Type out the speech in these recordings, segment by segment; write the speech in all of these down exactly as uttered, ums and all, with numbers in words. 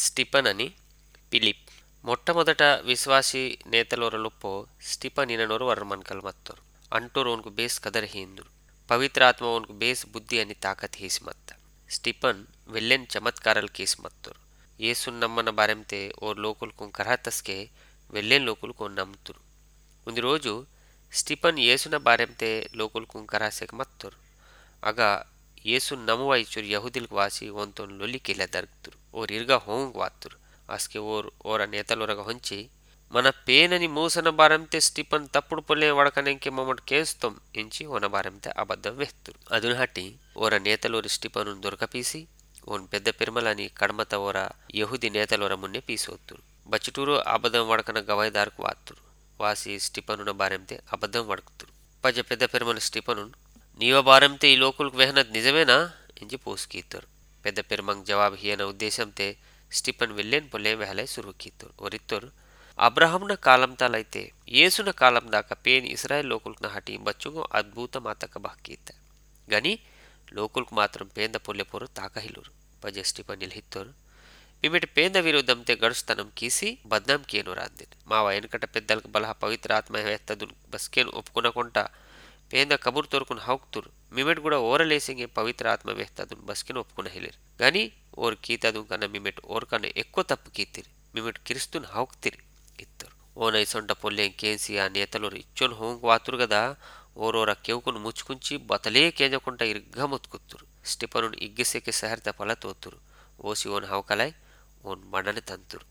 stiffen అని పిలిప్ ಮೊಟ್ಟಮೊದಟ ವಿಶ್ವಾಸಿ ನೇತಲೋರಲುಪ್ಪೋ Stephen ಇನನೋರು ವರ ಮನ್ಕಲ್ ಮತ್ತೋರು ಅಂಟೋರು ಅವನ್ಕು base ಕದರ್ ಹೀಂದುರು ಪವಿತ್ರ ಆತ್ಮ ಅವನ್ಕು ಬೇಸ್ ಬುದ್ಧಿ అని ತಾಕತ್ ಹೀಸಿ ಮತ್ತ ಸ್ಟಿಫನ್ వెల్లెన్ చమత్కారాలు కేసి మత్తోరు యేసున్ నమ్మన బారెంతే ఓర్ లోకులకు కరహతస్కే వెళ్ళేన్ లోకులకు నమ్ముతురు ಒಂದು రోజు ಸ್ಟಿಫನ್ ಯೇಸುನ ಬಾರೆಂತೆ ಲೋಕುಲ್ಕು ಕರಹಸೆಕ್ ಮತ್ತೋರು ಆಗ ಯೇಸುನ್ ನಮುವಾಯಿಚುರು ಯಹುದಿಲ್ಕು ವಾಸಿ ಒಂತೊನ್ ಲೊಲ್ಲಿ ಕೆಲ ದರ್ಗ್ತುರು ಓರ್ ಇರ್ಗ ಹೋಂಗ್ ವಾತ್ತುರು ಅಸ್ಕೆ ಓರ್ ಓರ ನೇತಲೊರಗ ಹೊಂಚಿ మన పేనని మూసన బారంతే స్టిఫన్ తప్పుడు పొల్లే వడకనెంకే మొమట్ కేస్తాం ఎంచి ఓన బారంతే అబద్ధం వేస్తురు అదును హట్టి ఓర నేతలోరి స్టిఫను దొరకపీసి ఓన్ పెద్ద పెరుమలని కడమత ఓర యహుది నేతలోర మున్నే పీసోత్తురు బచ్చుటూరు అబద్ధం వడకన గవాయిదారుకు వాత్తురు వాసి స్టిఫనున బారంతే అబద్ధం వడుకుతురు పజ పెద్ద పెరుమల స్టిఫను నీవ బారంతే ఈ లోకులకు వెహనత్ నిజమేనా ఎంచి పోసుకీత్తరు పెద్ద పెరుమంగ్ జవాబు హియన ఉద్దేశంతే స్టిఫన్ వెళ్ళేన్ పొల్లే వెహలై సురుకీత్తరు ఒరిత్తరు అబ్రహామున కాలం తాలైతే యేసున కాలం దాకా పేని ఇస్రాయేల్ లోకులకు హటి బచ్చుగో అద్భుత మాతక బాకీత గని లోకులకు మాత్రం పేంద పొల్లెపోరు తాకహిలురు పజ స్టిఫన్ నిల్హిత్తరు మిమిటి పేంద విరుద్ధంతే గడుస్తనం కీసి బద్నాం కేను రాందిన్ మా వెనకట పెద్దలకు బలహ పవిత్ర ఆత్మ వేత్తదున్ బస్కేను ఒప్పుకునకొంట పేంద కబుర్ తోరుకుని హౌక్తురు మిమెట్ కూడా ఓరలేసింగే పవిత్ర ఆత్మ వేత్తదున్ బస్కేను ఒప్పుకున హిలిరు గాని ఓర్ కీతదున్ కన్నా మిమెట్ ఓర్ కన్నా ఎక్కువ తప్పు కీతిరి మిమెట్ కిరిస్తున్ హౌక్తిరి ఇత్తరు ఓనై సొంట పొల్లెం కేసి ఆ నేతలు ఇచ్చోన్ హోంకు వాతురు గదా ఓరోర ಕೆವುకును ముచ్చుకుంచి బతలే కేంజకుంట ఇర్గా ముత్కుత్తురు స్టిఫనున్ ఇగ్గిసెకి సహర్త పల తోతురు ఓసి ఓన్ హౌకలై ఓన్ మడని తంతురు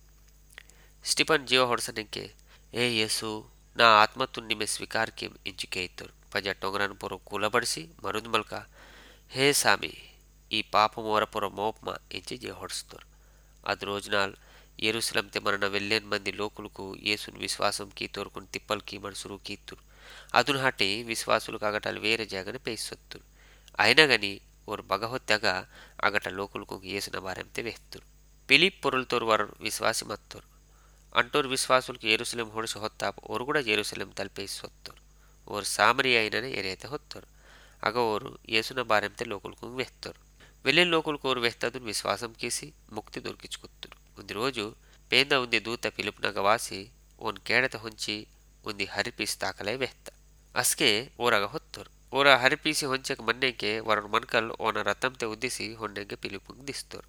స్టిఫన్ జీవ ಹೊಡ್ಸನೆಂಕೆ ఏ యేసు నా ఆత్మతున్ నిమె స్వీకార్కి ఇంచికేయిత్తరు పజ టొంగరన్ పొర కూలబడిసి మరుదు మల్క హే సామి ఈ పాపం ఓర పొర మోప్మ ఇంచి జీవ ಹೊಡ್ಸ್ತರು అది రోజునాల్ ಯೆರೂಸಲೇಂ ತೆಮರನ వెల్లెన్ మంది లోకులకు యేసున్ విశ్వాసం కీ తోరుకుని తిప్పల్ కీ మనసురు కీత్తురు అదును హటి విశ్వాసులు అగటలు వేరే జాగని పేసొత్తురు అయినా గని ఓర్ బగహొత్తగా అగట లోకులకు యేసున బారెంతే వేస్తురు పిలిప్ పొరులతోరు వారు విశ్వాసి మత్తోరు అంటోరు విశ్వాసులకు యెరూసలేం ಹೊಡಿಸಿ ಹೊತ್ತಾಪ ಓರು ಕೂಡ ಯೆರೂಸಲೇಂ ತಲುಪೇಸಿ ಹೊತ್ತರು ಓರ್ ಸಾಮರಿ అయిననే ఎరైతే ಹೊತ್ತರು అగ ఓరు యేసున బారెంతే లోకులకు వేస్తారు వెళ్ళిన లోకులకు ఓరు వేస్తాదును విశ్వాసం కీసి ముక్తి దొరికించుకుత్తురు ಒಂದು రోజు పేంద ఉంది దూత పిలుపునగ వాసి ఓన్ కేడత ಹೊಂಚಿ ఉంది ಹರಿಪೀಸಿ ತಾಕಲೈ ವೆತ್ತ ಅಸ್ಕೆ ಓರಗ ಹೊತ್ತರು ಓರ ಹರಿಪೀಸಿ ಹೊಂಚಕ ಮನ್ನೆಂಕೆ ವರನ್ ಮನ್ಕಲ್ ಓನ ರಥಂತೆ ಉದ್ದಿಸಿ ಹೊಂಡೆಂಗೆ పిలుపుಂಗ್ ದಿಸ್ತರು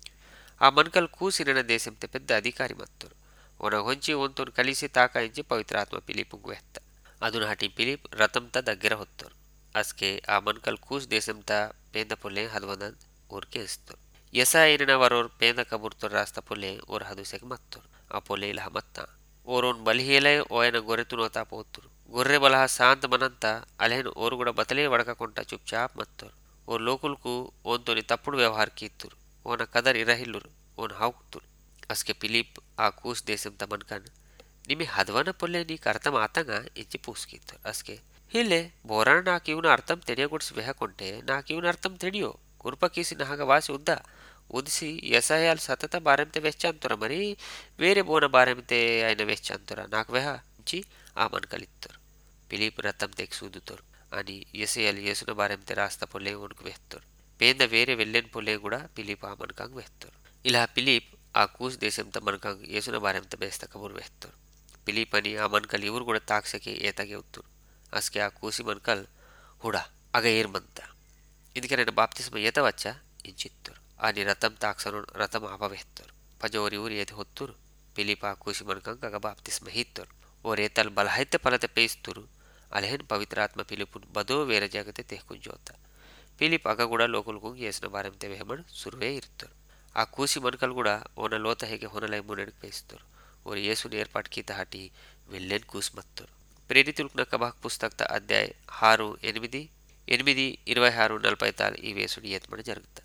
ఆ మన్కల్ కూసినన దేశంతే పెద్ద అధికారి మత్తరు ఓన ಹೊಂಚಿ ಒಂತోన్ కలిసి తాకాయించి పవిత్రాత్మ పిలిపుంగ్ వెత్త అదును హటి పిలిప్ రథంత దగ్గర ಹೊತ್ತరు ಅಸ್ಕೆ ಆ ಮನ್ಕಲ್ ಕೂಸ್ ದೇಶಂತ పేంద పొల్లే హద్వందన్ ఊర్కే ఇస్తారు ಯಸಾಯಿನ ವರೋರ್ ಪೇಂದ ಕಬುರ್ತೊರ್ ರಾಸ್ತ ಪೊಲೆ ಓರ್ ಹದುಸೆಗೆ ಮತ್ತೋರ್ ಆ ಪೊಲೆ ಇಲಹ ಮತ್ತ ಓರೋನ್ ಬಲಿಹೇಲೈ ಓಯನ ಗೊರೆತು ನೋತಾ ಪೋತ್ತುರು ಗೊರ್ರೆ ಬಲಹ ಶಾಂತ ಮನಂತ ಅಲೆಹನ್ ಓರು ಕೂಡ ಬತಲೇ ವಡಕಕೊಂಟ ಚುಪ್ಚಾಪ್ ಮತ್ತೋರ್ ಓರ್ ಲೋಕುಲ್ಕು ಓನ್ತೋನಿ ತಪ್ಪುಡು ವ್ಯವಹಾರ ಕೀತ್ತುರು ಓನ ಕದರ್ ಇರಹಿಲ್ಲುರು ಓನ್ ಹಾಕ್ತುರು ಅಸ್ಕೆ ಫಿಲಿಪ್ ಆ ಕೂಸ್ ದೇಶಂ ತಮನ್ಕನ್ ನಿಮಿ ಹದ್ವನ ಪೊಲೆ ನೀಕ್ ಅರ್ಥಂ ಆತಂಗ ಇಂಚಿ ಪೂಸ್ಕೀತ್ತರು ಅಸ್ಕೆ ಹಿಲ್ಲೆ ಬೋರಾನ ನಾಕ್ ಇವನ ಅರ್ಥಂ ತೆಡಿಯಗೊಡ್ಸಿ ವೆಹಕೊಂಟೆ ನಾಕ್ ಇವನ ಅರ್ಥಂ ತೆಡಿಯೋ ಕುರ್ಪಕೀಸಿ ನಹಗ ವಾಸಿ ಉದ್ದ ಉದಿಸಿ ಯಸಾಯಾಲ್ ಸತತ ಬಾರೆಂತೆ ವೆಚ್ಚಂತುರ ಮರಿ వేరే ಬೋನ ಬಾರೆಂತೆ ಐನ ವೆಚ್ಚಂತುರ ನಾಕ್ ವೆಹ ಇಂಚಿ ಆ ಮನ್ಕಲಿತ್ತರು ಫಿಲಿಪ್ రథం తెక్ సూదుతరు అని యెసయాల్ యేసున బారెంతే రాస్త పొల్లే ఓన్కు వెత్తరు పేంద వేరే వెళ్ళెన్ పొల్లే కూడా ఫిలిప్ ఆ మన్కంగ్ వెత్తరు ఇలా ఫిలిప్ ఆ కూస్ దేశంత మన్కంగ్ యేసున బారెంతే బేస్త కబుర్ వెత్తరు ఫిలిప్ అని ఆ మన్కల్ ಇವರು ಕೂಡ ತಾಕ್ಸಕೆ ಏತಗೆ ಉತ್ತರು ಅಸ್ಕೆ ಆ ಕೂಸಿ ಮನ್ಕಲ್ ಹುಡ ಅಗ ಏರ್ಮಂತ ಇದಕ್ಕೆ ನನ್ನ ಬಾಪ್ತಿಸ್ಮ ಏತವಚ್ಚ ಇಂಚಿತ್ತರು అని రథం తాక్సను రథం ఆపవేస్తారు పజోరి ఊరి ఏది ಹೊತ್ತುರು ಫಿಲಿಪ್ ಆ ಕೂಸಿ ಮನ್ಕಂಗ ಅಗ ಬಾಪ್ತಿಸ್ಮ ಹಿತ್ತರು ಓರ್ ಏತಲ್ ಬಲಹೈತೆ ಫಲತೆ ಪೇಯಿಸ್ತುರು ಅಲೆಹನ್ ಪವಿತ್ರಾತ್ಮ ಫಿಲಿಪುನ್ ಬದೋ వేరే ಜಾಗತೆ ತೆಹ್ಕುಂಜೋತ ಫಿಲಿಪ್ ಅಗ ಕೂಡ ಲೋಕುಲ್ಕು ಯೇಸುನ ಬಾರೆಂತೆ ವೆಹಮಣ್ ಸುರುವೇ ಇರ್ತರು ಆ ಕೂಸಿ ಮನ್ಕಲ್ ಕೂಡ ಓನ ಲೋತ ಹೇಗೆ ಹೊನಲೈ ಮುನೆಡ್ಕ್ ಪೇಯಿಸ್ತರು ಓರ್ ಯೇಸುನ ಏರ್ಪಾಟ್ ಕೀತ ಹಾಟಿ వెళ్ళెన్ కూస్ మత్తరు ప్రేరితులకు నక్కబాక్ పుస్తకత అధ్యాయ ఆరు ఎనిమిది ఎనిమిది ఇరవై ఆరు నలభై తాలు ఈ వేసుడు ఏత్మడ జరుగుతా